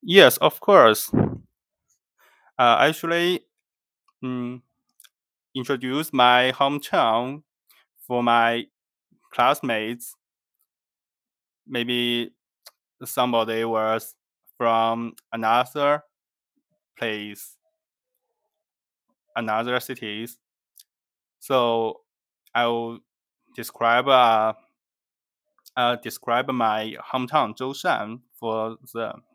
Yes, of course. Actually, mm, introduce my hometown for my classmates. Maybe somebody was from another place, another cities. So I will describe describe my hometown Zhoushan for them.